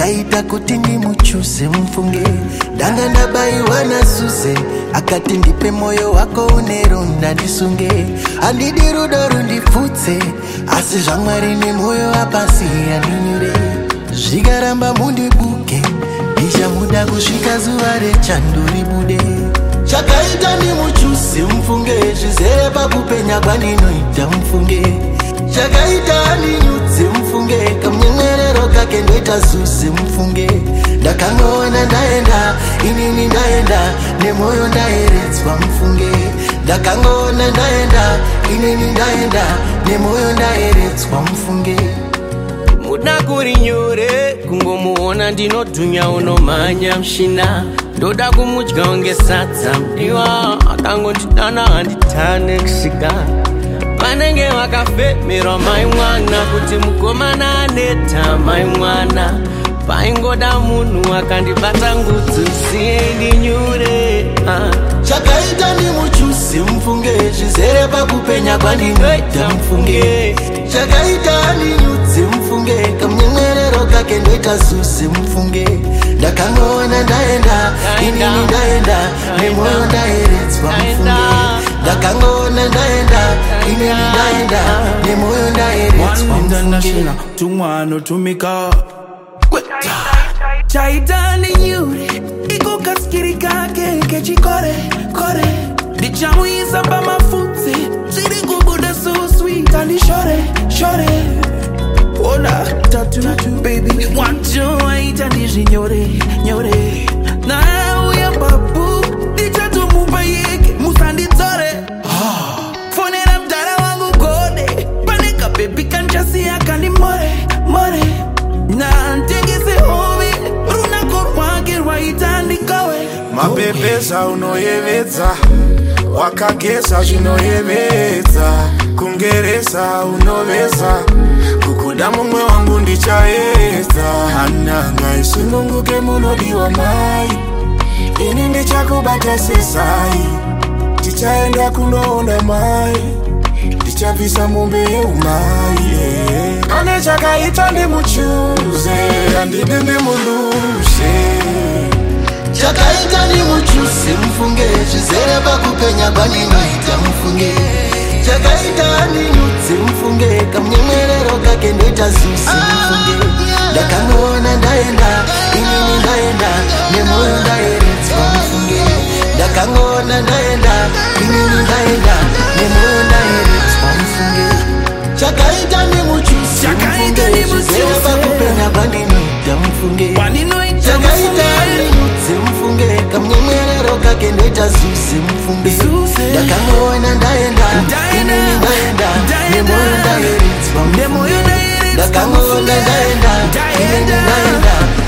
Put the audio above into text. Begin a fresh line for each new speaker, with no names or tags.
Chakaita kuti ndimuchuse mfunge, danga ndabaiwa nasuse, akati ndipe moyo wako uneronda ndisunge, andidi rudo rundifutse, asi zvamwari nemoyo apasi yandinyure. Zvikaramba mundibuke, ndichamuda kusvika zuva rechando ribude. Chakaita ndimuchuse mfunge, zvizere pakupenya kwandinoita mfunge. Chakaita ndinyudze mfunge, kamnyemwerero kake ndoita zuse mfunge. Ndakangoona ndaenda, inini ndaenda, nemoyo ndaeretswa mfunge. Ndakangoona ndaenda, inini ndaenda, nemoyo ndaeretswa mfunge.
Muda kuri nyore, kungomuona ndinodhunya unomhanya mshina. Ndoda kumudya unge sadza mdiwa, akangondidana handitane kusvika. Vanenge vakafemerwa mai mwana, kuti mukomana aneta mai mwana. Paingoda munhu akandibata ngudzi usiye nyure.
Chakaita ndimuchuse mfunge, zvizere pakupenya kwandinoita mfunge. Chakaita ndinyudze mfunge, kamnyemwerero kake ndoita zuse mfunge. Ndakangoona ndaenda, inini ndaenda, nemoyo ndaeretswa mfunge. Ndakangoona ndaenda, inini ndaenda, nemoyo ndaeretswa mfunge.
Tumwano tumika
Chaita ndinyure, iko kaskiri kake kechikore kore. Ndichamuisa pa mafutse, chiri kubuda so sweet and shore. Ona tatu baby, wancho waita ndizinyore nyore. Na uya babu, ndichatumumba yeke musanditore. Fonera mtara wangu kode, paneka baby kanchasi akani more. Na ntegese hove, runa korwage waita ndikawe.
mapepesa unoyevedza, wakageza zvinoyevedza, kungeresa unoveza, kukuda mumwe wangu ndichaedza. Ananga isununguke munodiwa mai, ini ndichakubata sesai, tichaenda kunoona mai, ndichabvisa mombe yeumai. Ane chakaita ndimuchuze, andidi ndimulushe.
Chakaita ndimuchuse mfunge, zvizere pakupenya kwandinoita mfunge. Chakaita ndinyudze mfunge, kamnyemwerero kake ndoita zuse mfunge. Ndakangoona ndaenda, inini ndaenda, nemoyo ndaeretswa mfunge. Ndakangoona ndaenda, inini ndaenda, nemoyo ndaeretswa mfunge. Chakaita ndimuchuse mfunge, zvizere pakupenya kwandinoita mfunge. Chakaita ndinyudze mfunge, kamnyemwerero kake ndoita zuse mfunge. Ndakangoona ndaenda, inini ndaenda, nemoyo ndaeretswa mfunge. Ndakangoona ndaenda, inini ndaenda,